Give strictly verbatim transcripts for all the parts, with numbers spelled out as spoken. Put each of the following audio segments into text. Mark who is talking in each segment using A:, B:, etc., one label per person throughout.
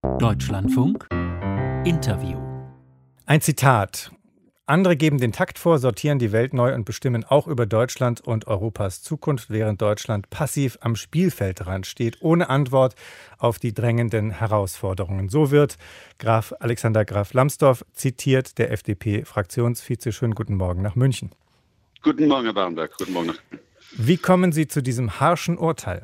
A: Deutschlandfunk Interview.
B: Ein Zitat. Andere geben den Takt vor, sortieren die Welt neu und bestimmen auch über Deutschland und Europas Zukunft, während Deutschland passiv am Spielfeldrand steht, ohne Antwort auf die drängenden Herausforderungen. So wird Graf Alexander Graf Lambsdorff zitiert, der F D P-Fraktionsvize. Schönen guten Morgen nach München.
C: Guten Morgen, Herr Barenberg. Guten Morgen.
B: Wie kommen Sie zu diesem harschen Urteil?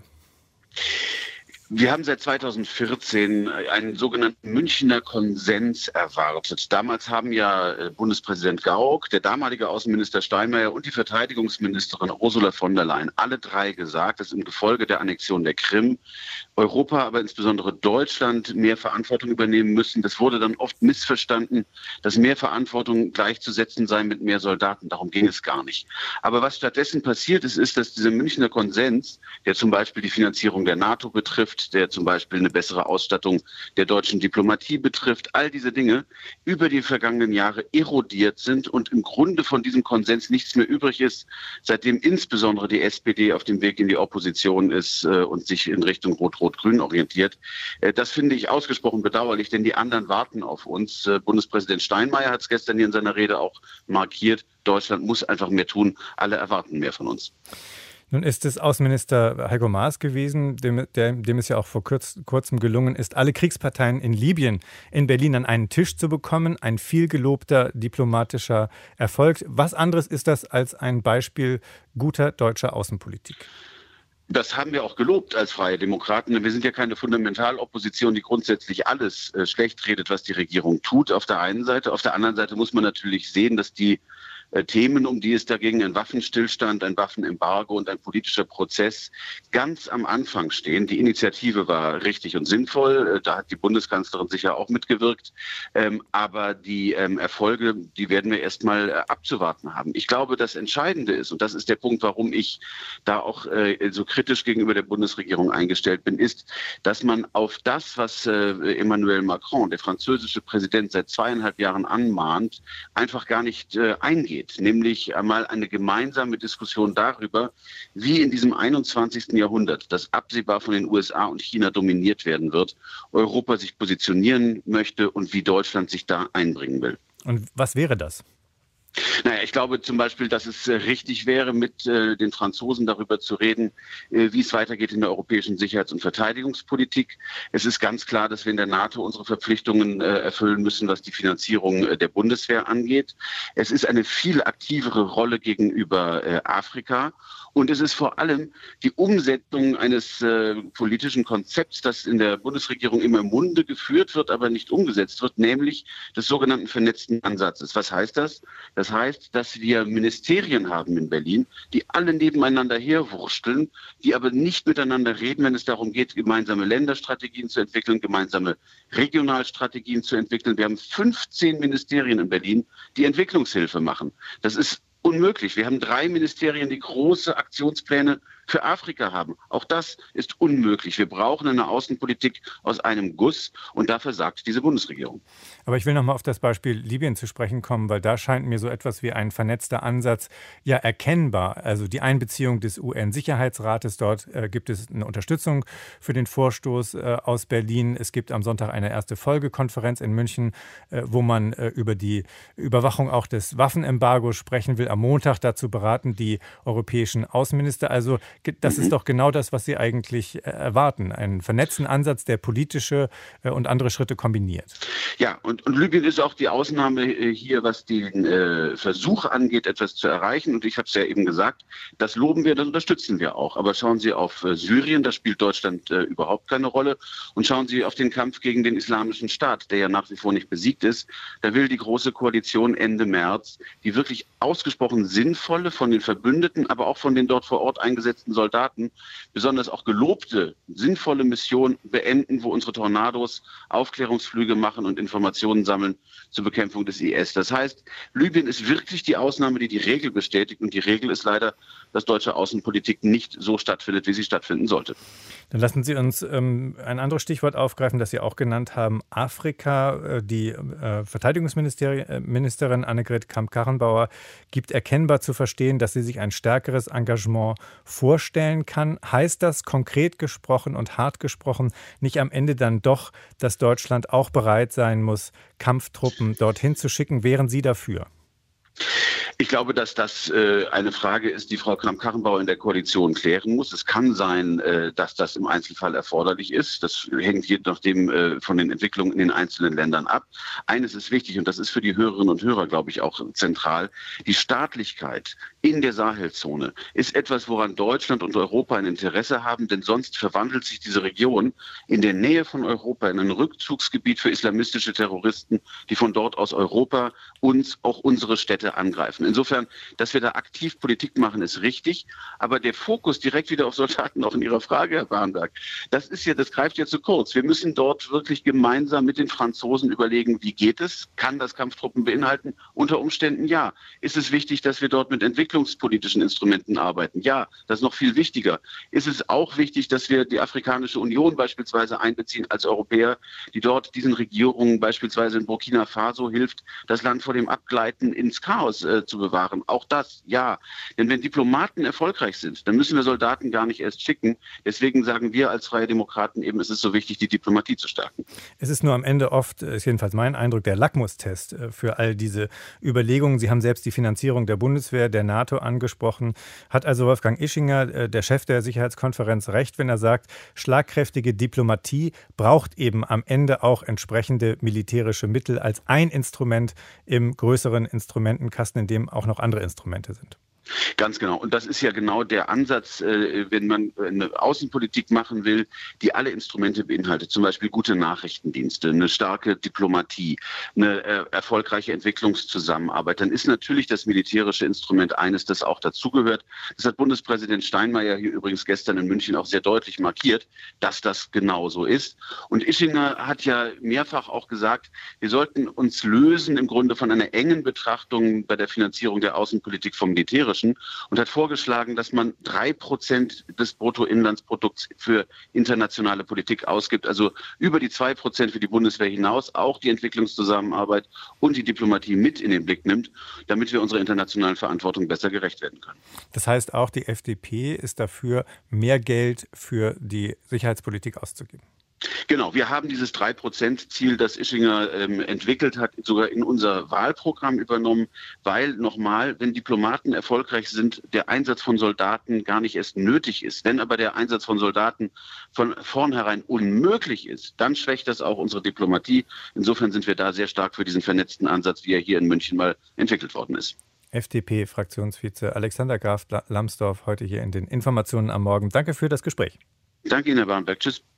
C: Wir haben seit zweitausendvierzehn einen sogenannten Münchner Konsens erwartet. Damals haben ja Bundespräsident Gauck, der damalige Außenminister Steinmeier und die Verteidigungsministerin Ursula von der Leyen alle drei gesagt, dass im Gefolge der Annexion der Krim Europa, aber insbesondere Deutschland, mehr Verantwortung übernehmen müssen. Das wurde dann oft missverstanden, dass mehr Verantwortung gleichzusetzen sei mit mehr Soldaten. Darum ging es gar nicht. Aber was stattdessen passiert ist, ist, dass dieser Münchner Konsens, der zum Beispiel die Finanzierung der NATO betrifft, der zum Beispiel eine bessere Ausstattung der deutschen Diplomatie betrifft, all diese Dinge über die vergangenen Jahre erodiert sind und im Grunde von diesem Konsens nichts mehr übrig ist, seitdem insbesondere die S P D auf dem Weg in die Opposition ist äh, und sich in Richtung Rot-Rot-Grün orientiert. Äh, das finde ich ausgesprochen bedauerlich, denn die anderen warten auf uns. Äh, Bundespräsident Steinmeier hat es gestern hier in seiner Rede auch markiert. Deutschland muss einfach mehr tun. Alle erwarten mehr von uns.
B: Nun ist es Außenminister Heiko Maas gewesen, dem, der, dem es ja auch vor kurz, kurzem gelungen ist, alle Kriegsparteien in Libyen in Berlin an einen Tisch zu bekommen. Ein viel gelobter diplomatischer Erfolg. Was anderes ist das als ein Beispiel guter deutscher Außenpolitik?
C: Das haben wir auch gelobt als Freie Demokraten. Wir sind ja keine Fundamentalopposition, die grundsätzlich alles äh, schlecht redet, was die Regierung tut. Auf der einen Seite. Auf der anderen Seite muss man natürlich sehen, dass die Themen, um die es dagegen ein Waffenstillstand, ein Waffenembargo und ein politischer Prozess ganz am Anfang stehen. Die Initiative war richtig und sinnvoll. Da hat die Bundeskanzlerin sicher auch mitgewirkt. Aber die Erfolge, die werden wir erst mal abzuwarten haben. Ich glaube, das Entscheidende ist, und das ist der Punkt, warum ich da auch so kritisch gegenüber der Bundesregierung eingestellt bin, ist, dass man auf das, was Emmanuel Macron, der französische Präsident, seit zweieinhalb Jahren anmahnt, einfach gar nicht eingeht. Nämlich einmal eine gemeinsame Diskussion darüber, wie in diesem einundzwanzigsten Jahrhundert, das absehbar von den U S A und China dominiert werden wird, Europa sich positionieren möchte und wie Deutschland sich da einbringen will.
B: Und was wäre das?
C: Naja, ich glaube zum Beispiel, dass es äh, richtig wäre, mit äh, den Franzosen darüber zu reden, äh, wie es weitergeht in der europäischen Sicherheits- und Verteidigungspolitik. Es ist ganz klar, dass wir in der NATO unsere Verpflichtungen äh, erfüllen müssen, was die Finanzierung äh, der Bundeswehr angeht. Es ist eine viel aktivere Rolle gegenüber äh, Afrika. Und es ist vor allem die Umsetzung eines äh, politischen Konzepts, das in der Bundesregierung immer im Munde geführt wird, aber nicht umgesetzt wird, nämlich des sogenannten vernetzten Ansatzes. Was heißt das? Das heißt, dass wir Ministerien haben in Berlin, die alle nebeneinander herwursteln, die aber nicht miteinander reden, wenn es darum geht, gemeinsame Länderstrategien zu entwickeln, gemeinsame Regionalstrategien zu entwickeln. Wir haben fünfzehn Ministerien in Berlin, die Entwicklungshilfe machen. Das ist unmöglich. Wir haben drei Ministerien, die große Aktionspläne für Afrika haben. Auch das ist unmöglich. Wir brauchen eine Außenpolitik aus einem Guss und dafür sagt diese Bundesregierung.
B: Aber ich will noch mal auf das Beispiel Libyen zu sprechen kommen, weil da scheint mir so etwas wie ein vernetzter Ansatz ja erkennbar. Also die Einbeziehung des U N-Sicherheitsrates, dort äh, gibt es eine Unterstützung für den Vorstoß äh, aus Berlin. Es gibt am Sonntag eine erste Folgekonferenz in München, äh, wo man äh, über die Überwachung auch des Waffenembargos sprechen will. Am Montag dazu beraten die europäischen Außenminister. Also das ist doch genau das, was Sie eigentlich erwarten. Einen vernetzten Ansatz, der politische und andere Schritte kombiniert.
C: Ja, und, und Libyen ist auch die Ausnahme hier, was den äh, Versuch angeht, etwas zu erreichen. Und ich habe es ja eben gesagt, das loben wir, das unterstützen wir auch. Aber schauen Sie auf äh, Syrien, da spielt Deutschland äh, überhaupt keine Rolle. Und schauen Sie auf den Kampf gegen den Islamischen Staat, der ja nach wie vor nicht besiegt ist. Da will die Große Koalition Ende März die wirklich ausgesprochen sinnvolle, von den Verbündeten, aber auch von den dort vor Ort eingesetzten Soldaten, besonders auch gelobte, sinnvolle Mission beenden, wo unsere Tornados Aufklärungsflüge machen und Informationen sammeln zur Bekämpfung des I S. Das heißt, Libyen ist wirklich die Ausnahme, die die Regel bestätigt. Und die Regel ist leider, dass deutsche Außenpolitik nicht so stattfindet, wie sie stattfinden sollte.
B: Dann lassen Sie uns ähm, ein anderes Stichwort aufgreifen, das Sie auch genannt haben, Afrika. Die äh, Verteidigungsministerin Annegret Kramp-Karrenbauer gibt erkennbar zu verstehen, dass sie sich ein stärkeres Engagement vorstellen kann. Heißt das konkret gesprochen und hart gesprochen nicht am Ende dann doch, dass Deutschland auch bereit sein muss, Kampftruppen dorthin zu schicken? Wären Sie dafür?
C: Ich glaube, dass das äh, eine Frage ist, die Frau Kramp-Karrenbauer in der Koalition klären muss. Es kann sein, äh, dass das im Einzelfall erforderlich ist. Das hängt je nachdem äh, von den Entwicklungen in den einzelnen Ländern ab. Eines ist wichtig, und das ist für die Hörerinnen und Hörer, glaube ich, auch zentral. Die Staatlichkeit in der Sahelzone ist etwas, woran Deutschland und Europa ein Interesse haben, denn sonst verwandelt sich diese Region in der Nähe von Europa in ein Rückzugsgebiet für islamistische Terroristen, die von dort aus Europa uns, auch unsere Städte angreifen. Insofern, dass wir da aktiv Politik machen, ist richtig. Aber der Fokus direkt wieder auf Soldaten, auch in Ihrer Frage, Herr Bahnberg, das ist ja, das greift ja zu kurz. Wir müssen dort wirklich gemeinsam mit den Franzosen überlegen, wie geht es? Kann das Kampftruppen beinhalten? Unter Umständen ja. Ist es wichtig, dass wir dort mit entwicklungspolitischen Instrumenten arbeiten? Ja, das ist noch viel wichtiger. Ist es auch wichtig, dass wir die Afrikanische Union beispielsweise einbeziehen als Europäer, die dort diesen Regierungen beispielsweise in Burkina Faso hilft, das Land vor dem Abgleiten ins Chaos äh, zu bewahren. Auch das, ja. Denn wenn Diplomaten erfolgreich sind, dann müssen wir Soldaten gar nicht erst schicken. Deswegen sagen wir als Freie Demokraten eben, es ist so wichtig, die Diplomatie zu stärken.
B: Es ist nur am Ende oft, ist jedenfalls mein Eindruck, der Lackmustest für all diese Überlegungen. Sie haben selbst die Finanzierung der Bundeswehr, der NATO angesprochen. Hat also Wolfgang Ischinger, der Chef der Sicherheitskonferenz, recht, wenn er sagt, schlagkräftige Diplomatie braucht eben am Ende auch entsprechende militärische Mittel als ein Instrument im größeren Instrumentenkasten, in dem auch noch andere Instrumente sind?
C: Ganz genau. Und das ist ja genau der Ansatz, äh, wenn man eine Außenpolitik machen will, die alle Instrumente beinhaltet. Zum Beispiel gute Nachrichtendienste, eine starke Diplomatie, eine äh, erfolgreiche Entwicklungszusammenarbeit. Dann ist natürlich das militärische Instrument eines, das auch dazugehört. Das hat Bundespräsident Steinmeier hier übrigens gestern in München auch sehr deutlich markiert, dass das genau so ist. Und Ischinger hat ja mehrfach auch gesagt, wir sollten uns lösen im Grunde von einer engen Betrachtung bei der Finanzierung der Außenpolitik vom Militärischen und hat vorgeschlagen, dass man drei Prozent des Bruttoinlandsprodukts für internationale Politik ausgibt, also über die zwei Prozent für die Bundeswehr hinaus auch die Entwicklungszusammenarbeit und die Diplomatie mit in den Blick nimmt, damit wir unserer internationalen Verantwortung besser gerecht werden können.
B: Das heißt, auch die F D P ist dafür, mehr Geld für die Sicherheitspolitik auszugeben.
C: Genau, wir haben dieses drei Prozent Ziel, das Ischinger ähm, entwickelt hat, sogar in unser Wahlprogramm übernommen, weil nochmal, wenn Diplomaten erfolgreich sind, der Einsatz von Soldaten gar nicht erst nötig ist. Wenn aber der Einsatz von Soldaten von vornherein unmöglich ist, dann schwächt das auch unsere Diplomatie. Insofern sind wir da sehr stark für diesen vernetzten Ansatz, wie er hier in München mal entwickelt worden ist.
B: F D P-Fraktionsvize Alexander Graf Lambsdorff heute hier in den Informationen am Morgen. Danke für das Gespräch.
C: Danke Ihnen, Herr Bahnberg. Tschüss.